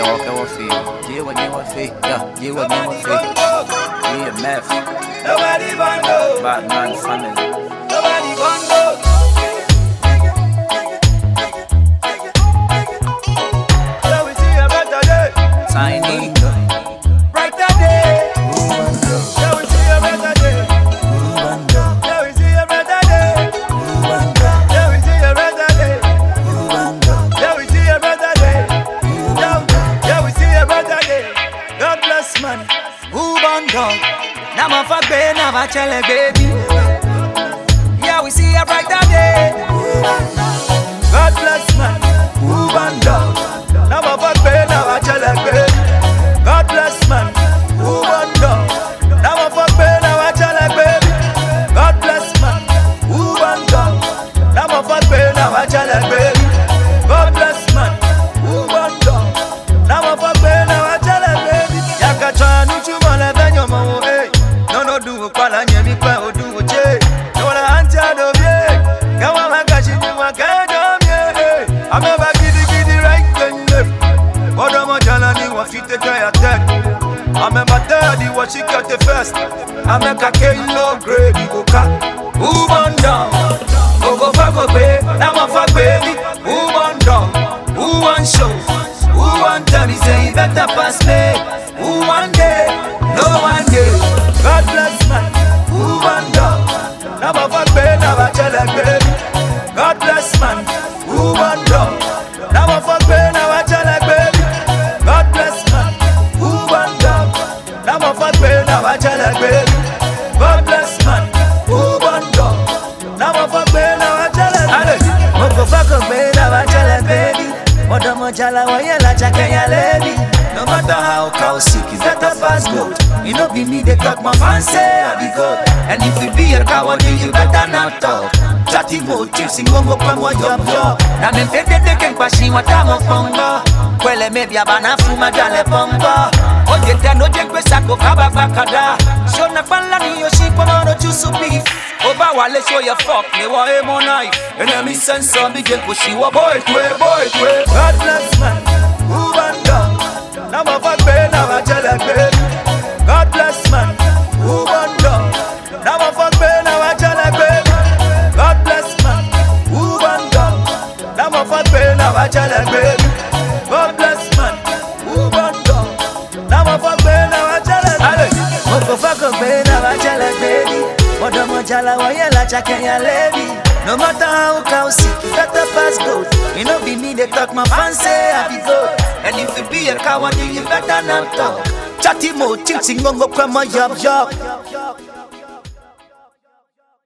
Yo, que vos feel? Yeah, what you want feel? Yeah, what you want feel? Yeah, meth. Nobody bando. Bad man family. Nobody bando. So we see a better day. Tiny. Brighter day. So we see a better day. So we see a better day. So we see a better day. So we see a better day. So we see a better day. God bless man. Who born dog? Now my fuck baby, now my chale baby. Yeah, we see a brighter day. God bless man. Who born dog? Now my fuck baby, now my chale baby. God bless man. Who born dog? Now my fuck baby, now my chale baby. God bless man. Who born dog? Now my fuck baby, now my chale baby. God bless man. Who born dog? Now my fuck baby, now my chale baby. Yakacha nuchu mala benyo mo eh. No do kwala nyemi kwa odu oche. No la anja do bie. Kama makashi ni wakajo mie. Ameba gidi right and left. Odo mo jala ni wa fit take your attack. Ameba daddy wa she got the first. Ameka kilo grade go ka. Move on down. Go fuck up now my fuck baby. Move on down. Who want show? Who want tell me say you better pass me? Who want day? No one day. God bless man. Who want dog? Now my fuck baby, now my chale baby. God bless man. Who want dog? Now my fuck baby, now my chale baby. God bless man. Who want dog? Now my fuck baby, now my chale baby. God bless man. Who want dog? Now my fuck baby, now my chale baby. Moko fuck baby, now my chale baby. Modo mojala wa yela chakenya lady. No matter how cow sick is that a fast goat. You know be me they talk my fans say I be good. And if you be a coward you better not talk. Chatty mo chasing mongo kwa mo job. Na mempete teke kwashi watamo pongo. Kwele maybe abana fuma jale pongo. Oje tano jekwe sako kaba bakada. Shona fala ni yoshi kwa mono chusu beef. Oba wale show your fuck me wa emo knife. Enemy sense on me get pushi wa boy kwe. God bless man. Who want dog? Now my fuck baby, now my chale baby. God bless man. Who want dog? Now my fuck baby, now my chale baby. God bless man. Who want dog? Now my fuck baby, now my chale baby. God bless man. Who want dog? Now my fuck baby, now my chale baby. Moko fuck baby, now my chale baby. Modo mojala wa yela chakenya lady. No matter how cow sick, you better pass good. You know be me they talk my fans say I be good. And if you be a coward, you better not talk. Chatty mo ching ching ngongo kwa mo yob.